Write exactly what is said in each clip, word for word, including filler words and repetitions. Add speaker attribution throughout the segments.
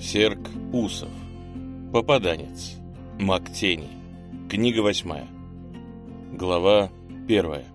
Speaker 1: Серк Усов. Попаданец. Маг тени. Книга восьмая. Глава первая.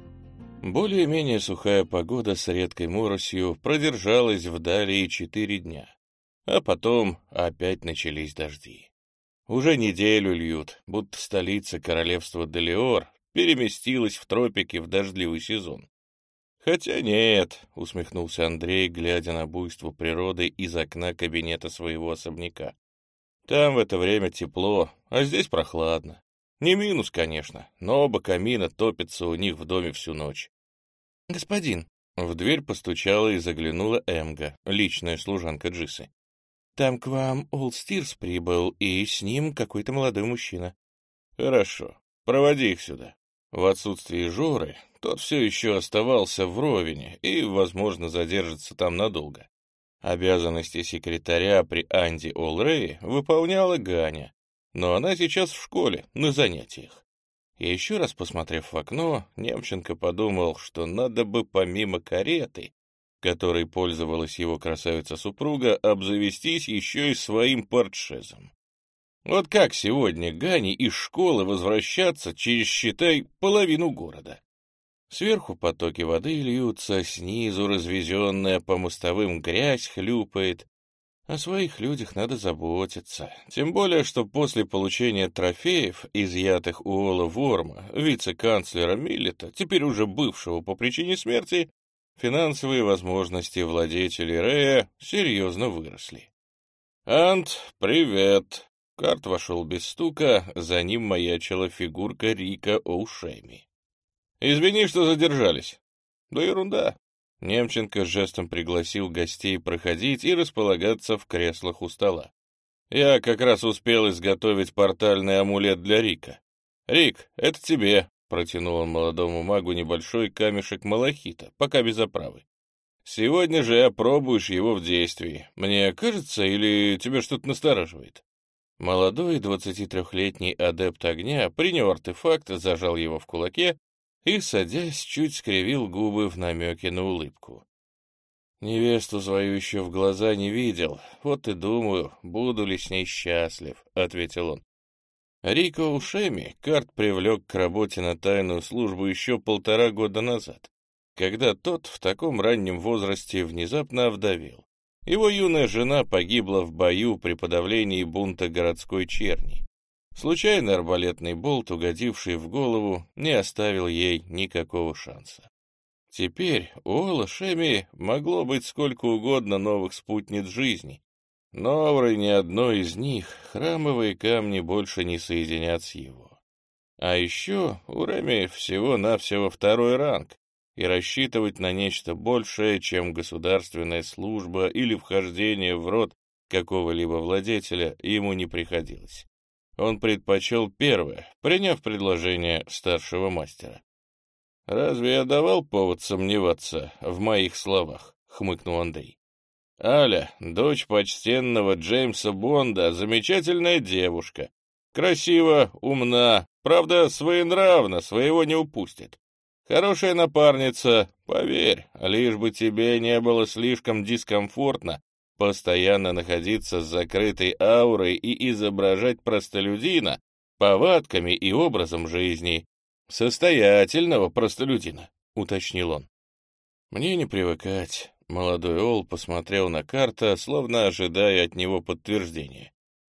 Speaker 1: Более-менее сухая погода с редкой моросью продержалась вдали четыре дня, а потом опять начались дожди. Уже неделю льют, будто столица королевства Делиор переместилась в тропики в дождливый сезон. «Хотя нет», — усмехнулся Андрей, глядя на буйство природы из окна кабинета своего особняка. «Там в это время тепло, а здесь прохладно. Не минус, конечно, но оба камина топятся у них в доме всю ночь». «Господин», — в дверь постучала и заглянула Эмга, личная служанка Джисы. «Там к вам Олстирс прибыл, и с ним какой-то молодой мужчина». «Хорошо, проводи их сюда». В отсутствие Жоры тот все еще оставался в Ровине и, возможно, задержится там надолго. Обязанности секретаря при Анди Олрее выполняла Ганя, но она сейчас в школе, на занятиях. И еще раз посмотрев в окно, Немченко подумал, что надо бы помимо кареты, которой пользовалась его красавица-супруга, обзавестись еще и своим портшезом. Вот как сегодня Гане из школы возвращаться через, считай, половину города? Сверху потоки воды льются, снизу развезенная по мостовым грязь хлюпает. О своих людях надо заботиться. Тем более, что после получения трофеев, изъятых у Ола Ворма, вице-канцлера Миллета, теперь уже бывшего по причине смерти, финансовые возможности владетелей Рея серьезно выросли. «Ант, привет!» Карт вошел без стука, за ним маячила фигурка Рика Оушеми. «Извини, что задержались». «Да ерунда». Немченко жестом пригласил гостей проходить и располагаться в креслах у стола. «Я как раз успел изготовить портальный амулет для Рика. Рик, это тебе», — протянул он молодому магу небольшой камешек малахита, пока без оправы. «Сегодня же опробуешь его в действии. Мне кажется, или тебя что-то настораживает?» Молодой двадцатитрёхлетний адепт огня принял артефакт, зажал его в кулаке и, садясь, чуть скривил губы в намеке на улыбку. «Невесту свою еще в глаза не видел, вот и думаю, буду ли с ней счастлив», — ответил он. Рико Ушеми Карт привлек к работе на тайную службу еще полтора года назад, когда тот в таком раннем возрасте внезапно овдовел. Его юная жена погибла в бою при подавлении бунта городской черни. Случайный арбалетный болт, угодивший в голову, не оставил ей никакого шанса. Теперь у Ола Шеми могло быть сколько угодно новых спутниц жизни, но в ни одной из них храмовые камни больше не соединят с его. А еще у Реми всего-навсего второй ранг, и рассчитывать на нечто большее, чем государственная служба или вхождение в род какого-либо владетеля, ему не приходилось. Он предпочел первое, приняв предложение старшего мастера. «Разве я давал повод сомневаться в моих словах?» — хмыкнул Андрей. «Аля, дочь почтенного Джеймса Бонда, замечательная девушка. Красива, умна, правда, своенравна, своего не упустит. Хорошая напарница, поверь, лишь бы тебе не было слишком дискомфортно постоянно находиться с закрытой аурой и изображать простолюдина повадками и образом жизни. Состоятельного простолюдина», — уточнил он. «Мне не привыкать», — молодой Ол посмотрел на Карта, словно ожидая от него подтверждения.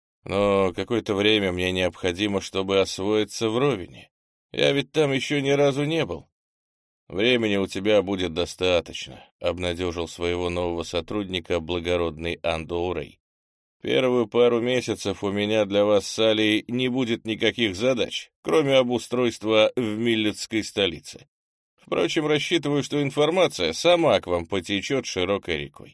Speaker 1: «Но какое-то время мне необходимо, чтобы освоиться в Ровине. Я ведь там еще ни разу не был». «Времени у тебя будет достаточно», — обнадежил своего нового сотрудника благородный Андоурей. «Первую пару месяцев у меня для вас с Алей не будет никаких задач, кроме обустройства в Миллетской столице. Впрочем, рассчитываю, что информация сама к вам потечет широкой рекой.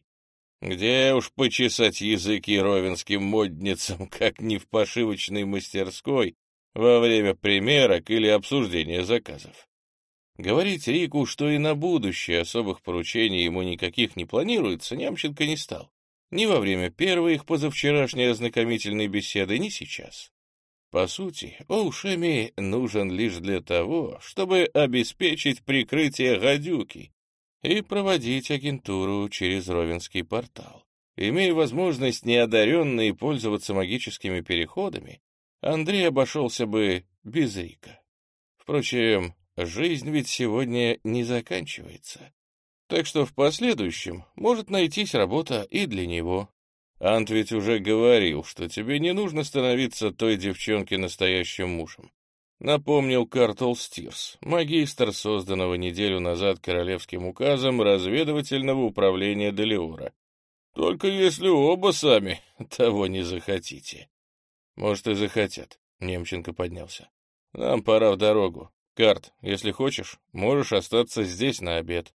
Speaker 1: Где уж почесать языки ровенским модницам, как не в пошивочной мастерской во время примерок или обсуждения заказов». Говорить Рику, что и на будущее особых поручений ему никаких не планируется, Немченко не стал. Ни во время первой их позавчерашней ознакомительной беседы, ни сейчас. По сути, Оушеми нужен лишь для того, чтобы обеспечить прикрытие гадюки и проводить агентуру через Ровенский портал. Имея возможность неодаренной пользоваться магическими переходами, Андрей обошелся бы без Рика. Впрочем, жизнь ведь сегодня не заканчивается. Так что в последующем может найтись работа и для него. Ант ведь уже говорил, что тебе не нужно становиться той девчонке настоящим мужем. Напомнил Картл Стирс, магистр, созданного неделю назад королевским указом разведывательного управления Делиора. Только если оба сами того не захотите. Может, и захотят. Немченко поднялся. Нам пора в дорогу. Карт, если хочешь, можешь остаться здесь на обед.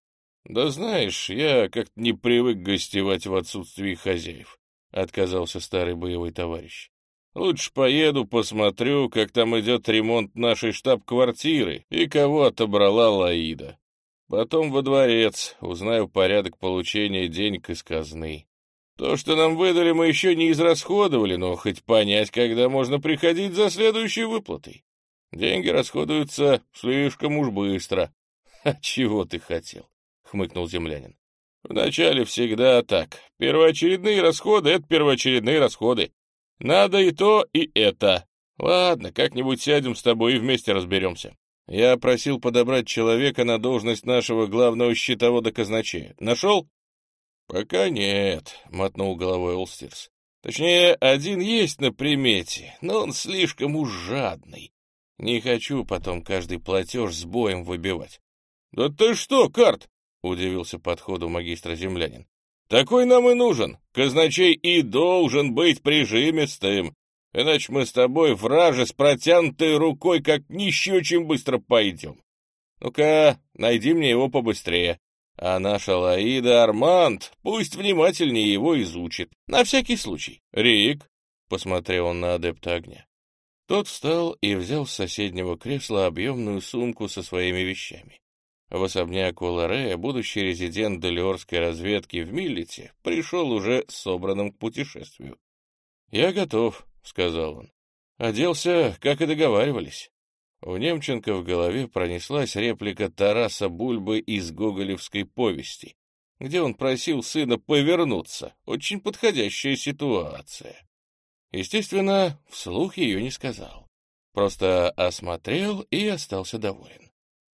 Speaker 1: Да знаешь, я как-то не привык гостевать в отсутствии хозяев, отказался старый боевой товарищ. Лучше поеду, посмотрю, как там идет ремонт нашей штаб-квартиры и кого отобрала Лаида. Потом во дворец, узнаю порядок получения денег из казны. То, что нам выдали, мы еще не израсходовали, но хоть понять, когда можно приходить за следующей выплатой. Деньги расходуются слишком уж быстро. — А чего ты хотел? — хмыкнул землянин. — Вначале всегда так. Первоочередные расходы — это первоочередные расходы. Надо и то, и это. Ладно, как-нибудь сядем с тобой и вместе разберемся. Я просил подобрать человека на должность нашего главного счетовода-казначея. Нашел? — Пока нет, — мотнул головой Олстирс. Точнее, один есть на примете, но он слишком уж жадный. Не хочу потом каждый платеж с боем выбивать. — Да ты что, Карт? — удивился подходу магистра землянин. — Такой нам и нужен. Казначей и должен быть прижимистым. Иначе мы с тобой, враже, с протянутой рукой, как нищие, очень быстро пойдем. Ну-ка, найди мне его побыстрее. А наша Лаида Арманд пусть внимательнее его изучит. На всякий случай. Рик, — посмотрел он на адепта огня. Тот встал и взял с соседнего кресла объемную сумку со своими вещами. В особняк Уолларея будущий резидент делиорской разведки в Миллете пришел уже собранным к путешествию. «Я готов», — сказал он. «Оделся, как и договаривались». У Немченко в голове пронеслась реплика Тараса Бульбы из гоголевской повести, где он просил сына повернуться. Очень подходящая ситуация. Естественно, вслух ее не сказал. Просто осмотрел и остался доволен.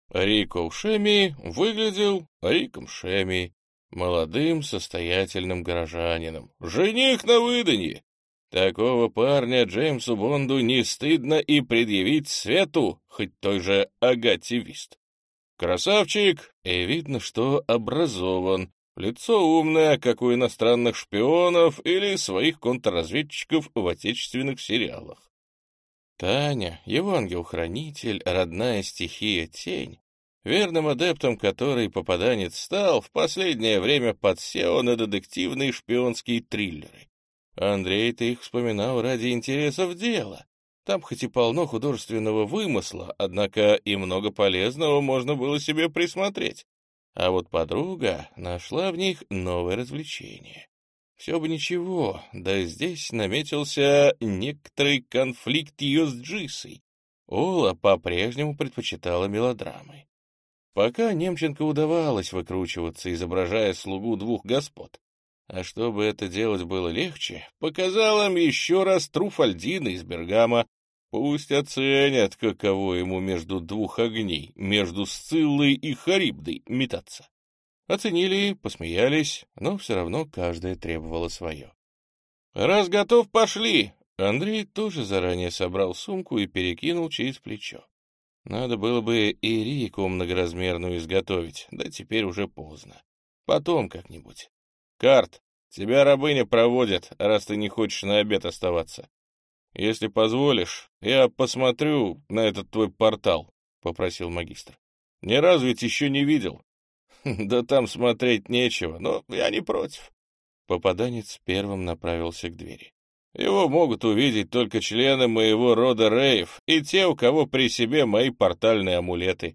Speaker 1: Рико Шеми выглядел Риком Шеми, молодым состоятельным горожанином. Жених на выданье. Такого парня Джеймсу Бонду не стыдно и предъявить свету, хоть той же Агате Вист. Красавчик, и видно, что образован. Лицо умное, как у иностранных шпионов или своих контрразведчиков в отечественных сериалах. Таня, его ангел-хранитель, родная стихия тень, верным адептом которой попаданец стал, в последнее время подсел на детективные шпионские триллеры. Андрей-то их вспоминал ради интересов дела. Там хоть и полно художественного вымысла, однако и много полезного можно было себе присмотреть. А вот подруга нашла в них новое развлечение. Все бы ничего, да здесь наметился некоторый конфликт ее с Джиссой. Ола по-прежнему предпочитала мелодрамы. Пока Немченко удавалось выкручиваться, изображая слугу двух господ. А чтобы это делать было легче, показал им еще раз Труфальдина из Бергама. Пусть оценят, каково ему между двух огней, между Сциллой и Харибдой метаться. Оценили, посмеялись, но все равно каждая требовала свое. «Раз готов, пошли!» Андрей тоже заранее собрал сумку и перекинул через плечо. Надо было бы и Рику многоразмерную изготовить, да теперь уже поздно. Потом как-нибудь. «Карт, тебя рабыня проводит, раз ты не хочешь на обед оставаться. Если позволишь, я посмотрю на этот твой портал», — попросил магистр. «Ни разу ведь еще не видел». «Да там смотреть нечего, но я не против». Попаданец первым направился к двери. «Его могут увидеть только члены моего рода Рейв и те, у кого при себе мои портальные амулеты».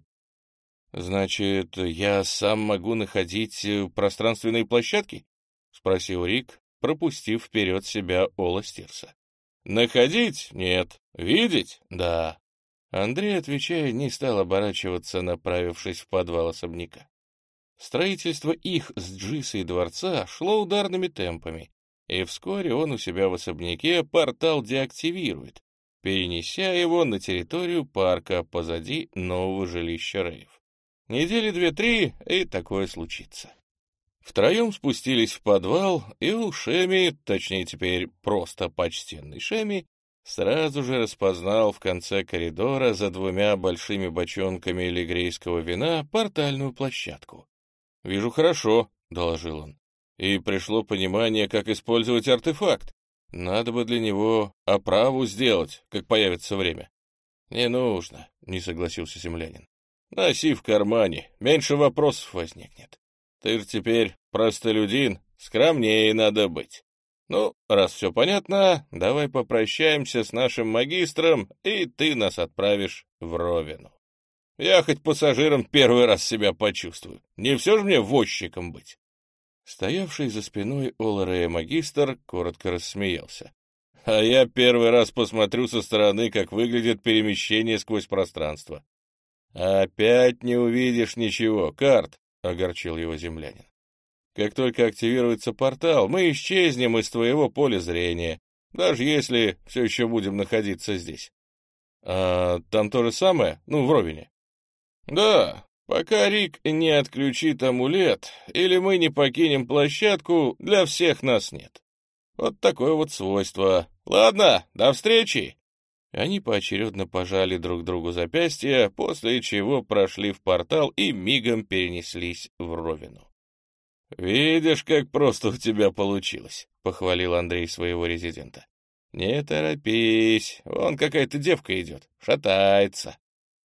Speaker 1: «Значит, я сам могу находить пространственные площадки?» — спросил Рик, пропустив вперед себя Ола Стирса. «Находить? Нет. Видеть? Да». Андрей, отвечая, не стал оборачиваться, направившись в подвал особняка. Строительство их с Джисой дворца шло ударными темпами, и вскоре он у себя в особняке портал деактивирует, перенеся его на территорию парка позади нового жилища Рейв. Недели две-три, и такое случится. Втроем спустились в подвал, и у Шеми, точнее теперь просто почтенный Шеми, сразу же распознал в конце коридора за двумя большими бочонками лигрейского вина портальную площадку. «Вижу хорошо», — доложил он, — «и пришло понимание, как использовать артефакт. Надо бы для него оправу сделать, как появится время». «Не нужно», — не согласился землянин. «Носи в кармане, меньше вопросов возникнет. Ты же теперь простолюдин, скромнее надо быть. Ну, раз все понятно, давай попрощаемся с нашим магистром, и ты нас отправишь в Ровину. Я хоть пассажиром первый раз себя почувствую, не все же мне возчиком быть». Стоявший за спиной Оларея магистр коротко рассмеялся. «А я первый раз посмотрю со стороны, как выглядит перемещение сквозь пространство». «Опять не увидишь ничего, Карт», — огорчил его землянин. «Как только активируется портал, мы исчезнем из твоего поля зрения, даже если все еще будем находиться здесь». «А там то же самое? Ну, в Ровине?» «Да, пока Рик не отключит амулет, или мы не покинем площадку, для всех нас нет. Вот такое вот свойство. Ладно, до встречи!» Они поочередно пожали друг другу запястья, после чего прошли в портал и мигом перенеслись в Ровину. «Видишь, как просто у тебя получилось», — похвалил Андрей своего резидента. «Не торопись, вон какая-то девка идет, шатается.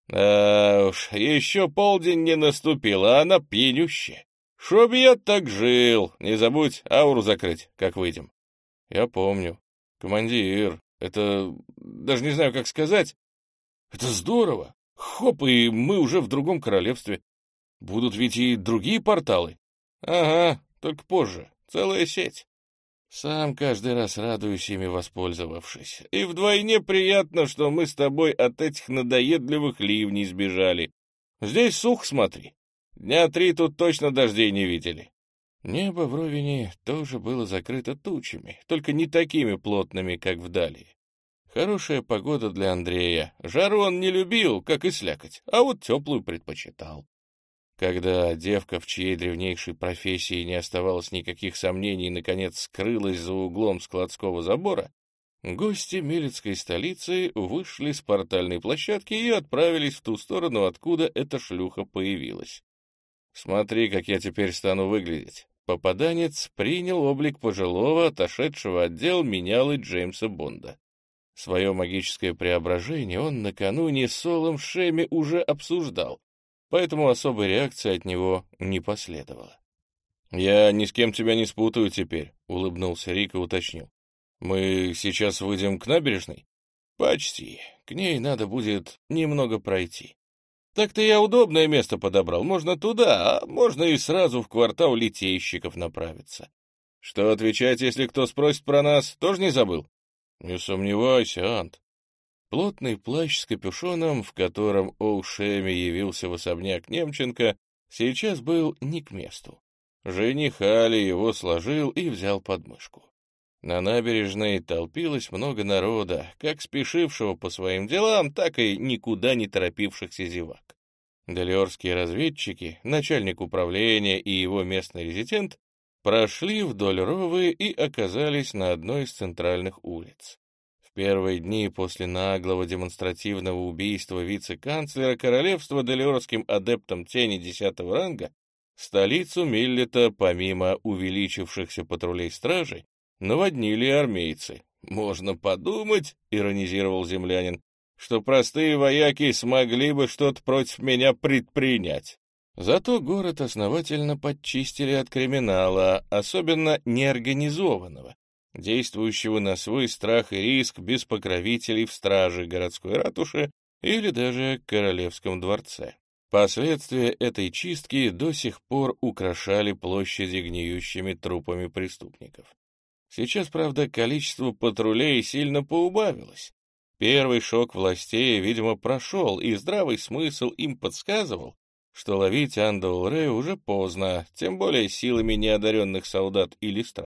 Speaker 1: Да уж, еще полдень не наступил, а она пьянющая. Чтоб я так жил, не забудь ауру закрыть, как выйдем». «Я помню. Командир, это... даже не знаю, как сказать. Это здорово. Хоп, и мы уже в другом королевстве. Будут ведь и другие порталы». «Ага, только позже. Целая сеть. Сам каждый раз радуюсь ими, воспользовавшись. И вдвойне приятно, что мы с тобой от этих надоедливых ливней сбежали. Здесь сух, смотри. Дня три тут точно дождей не видели». Небо в Ровине тоже было закрыто тучами, только не такими плотными, как вдали. Хорошая погода для Андрея. Жару он не любил, как и слякоть, а вот теплую предпочитал. Когда девка, в чьей древнейшей профессии не оставалось никаких сомнений, наконец скрылась за углом складского забора, гости Милецкой столицы вышли с портальной площадки и отправились в ту сторону, откуда эта шлюха появилась. «Смотри, как я теперь стану выглядеть». Попаданец принял облик пожилого, отошедшего от дел менялы Джеймса Бонда. Свое магическое преображение он накануне с Солом Шеми уже обсуждал, поэтому особой реакции от него не последовало. «Я ни с кем тебя не спутаю теперь», — улыбнулся Рик и уточнил. «Мы сейчас выйдем к набережной?» «Почти. К ней надо будет немного пройти». «Так-то я удобное место подобрал. Можно туда, а можно и сразу в квартал литейщиков направиться. Что отвечать, если кто спросит про нас, тоже не забыл?» «Не сомневайся, Ант». Плотный плащ с капюшоном, в котором Оушеми явился в особняк Немченко, сейчас был не к месту. Жених Али его сложил и взял под мышку. На набережной толпилось много народа, как спешившего по своим делам, так и никуда не торопившихся зевак. Делиорские разведчики, начальник управления и его местный резидент прошли вдоль Ровы и оказались на одной из центральных улиц. В первые дни после наглого демонстративного убийства вице-канцлера королевства делиорским адептом тени десятого ранга столицу Миллета, помимо увеличившихся патрулей стражи, наводнили армейцы. «Можно подумать», — иронизировал землянин, «что простые вояки смогли бы что-то против меня предпринять». Зато город основательно подчистили от криминала, особенно неорганизованного, действующего на свой страх и риск без покровителей в страже городской ратуши или даже королевском дворце. Последствия этой чистки до сих пор украшали площади гниющими трупами преступников. Сейчас, правда, количество патрулей сильно поубавилось. Первый шок властей, видимо, прошел, и здравый смысл им подсказывал, что ловить Андоул-Рэй уже поздно, тем более силами неодаренных солдат Илистра.